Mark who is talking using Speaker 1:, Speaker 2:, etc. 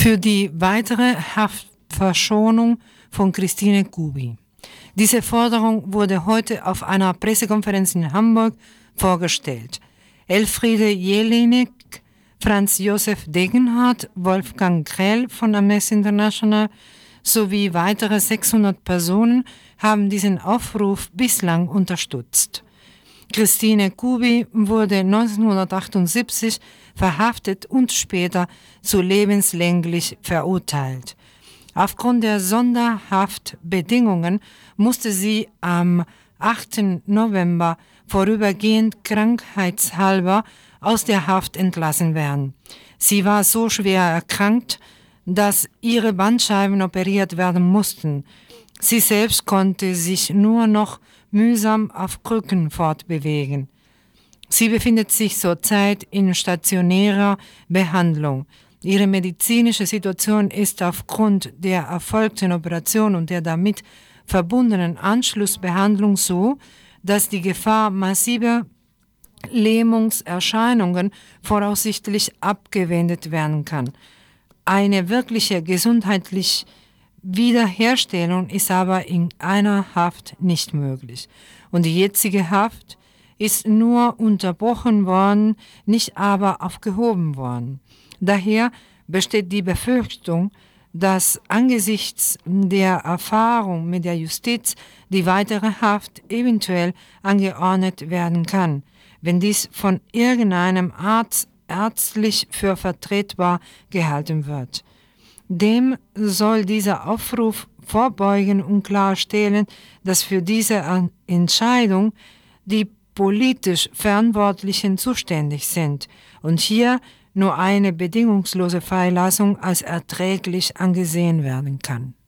Speaker 1: für die weitere Haftverschonung von Christine Kubi. Diese Forderung wurde heute auf einer Pressekonferenz in Hamburg vorgestellt. Elfriede Jelinek, Franz Josef Degenhardt, Wolfgang Grell von Amnesty International sowie weitere 600 Personen haben diesen Aufruf bislang unterstützt. Christine Kubi wurde 1978 verhaftet und später zu lebenslänglich verurteilt. Aufgrund der Sonderhaftbedingungen musste sie am 8. November vorübergehend krankheitshalber aus der Haft entlassen werden. Sie war so schwer erkrankt, dass ihre Bandscheiben operiert werden mussten. Sie selbst konnte sich nur noch mühsam auf Krücken fortbewegen. Sie befindet sich zurzeit in stationärer Behandlung. Ihre medizinische Situation ist aufgrund der erfolgten Operation und der damit verbundenen Anschlussbehandlung so, dass die Gefahr massiver Lähmungserscheinungen voraussichtlich abgewendet werden kann. Eine wirkliche gesundheitliche Wiederherstellung ist aber in einer Haft nicht möglich. Und die jetzige Haft ist nur unterbrochen worden, nicht aber aufgehoben worden. Daher besteht die Befürchtung, dass angesichts der Erfahrung mit der Justiz die weitere Haft eventuell angeordnet werden kann, wenn dies von irgendeinem Arzt ärztlich für vertretbar gehalten wird. Dem soll dieser Aufruf vorbeugen und klarstellen, dass für diese Entscheidung die politisch Verantwortlichen zuständig sind und hier nur eine bedingungslose Freilassung als erträglich angesehen werden kann.